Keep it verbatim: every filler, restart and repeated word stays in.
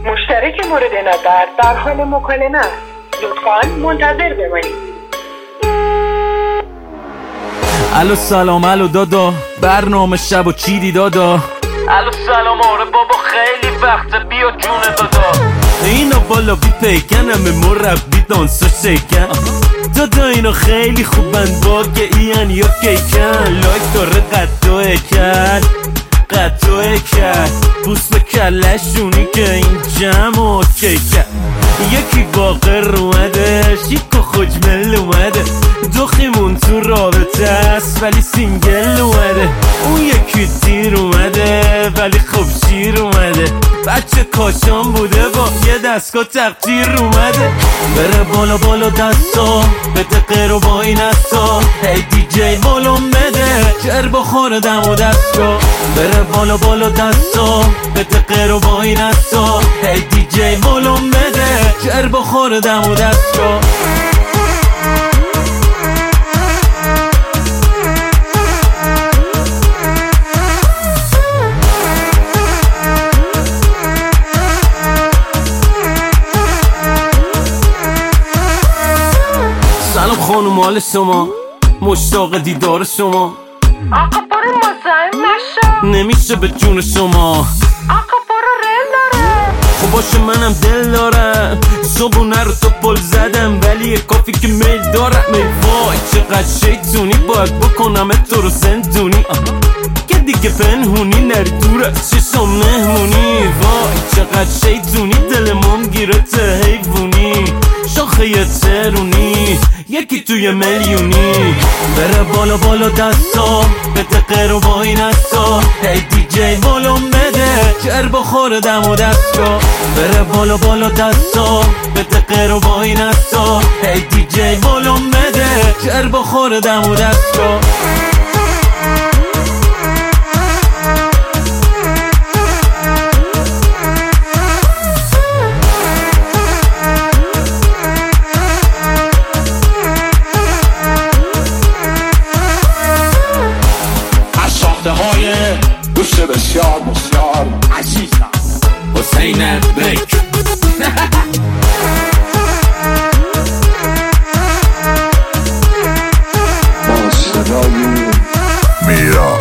مشترک مورد نظر در حال مکالمه است. لطفاً منتظر بمانید. الو سلام، الو دادا، برنامه شب و چیدی دادا؟ الو سلام، آره بابا خیلی وقته، بیا جون دادا. اینا بالا بی پیکنم مربی دانسا شکن دادا، اینا خیلی خوبن واقع این یا کیکن. لایک داره قطعه کرد قطعه کرد بوس به کلشونی که این جمع اوکی کرد. یکی باقر اومده شیک و خوشمل اومده، دخیمون تو رابطه است ولی سینگل اومده. اون یکی تیر اومده ولی خوب شیر اومده، بچه کاشان بوده با یه دستگاه تقدیر اومده. بره بالا بالا دستا بده قیر و با این استا، هی دی جی بالون بده جر بخوره دم و دستا. بره بالا بالا دستا بده قیر و با این استا، هی دی جی بالون بده جر بخوره دم و دستا. سلام خانم، حال شما؟ مشتاق دیدار شما. آقا برو مزاحم نشو، نمیشه به جون شما. آقا برو رل داره. خب باشه منم دل دارم، صبونه رو تو پل زدم ولی یه کافی که میل دارم. ای وای چقدر شیطونی، باید بکنم تو رو زندونی که دیگه پنهونی نری دوره ششم مهمونی. وای چقدر شیطونی، دلمون گیره ته حیوونی، شاخه یه ترونی یکی توی میلیونی. بره بالا بالا دستا بده قیر و با این استا، هی دی جی بالون بده جر بخوره دم و دستا. بره بالا بالا دستا بده قیر و با این استا، هی دی جی بالون بده جر بخوره دم و دستا. های گوشت بسیار بسیار عزیزم حسین بیک با صدای میرا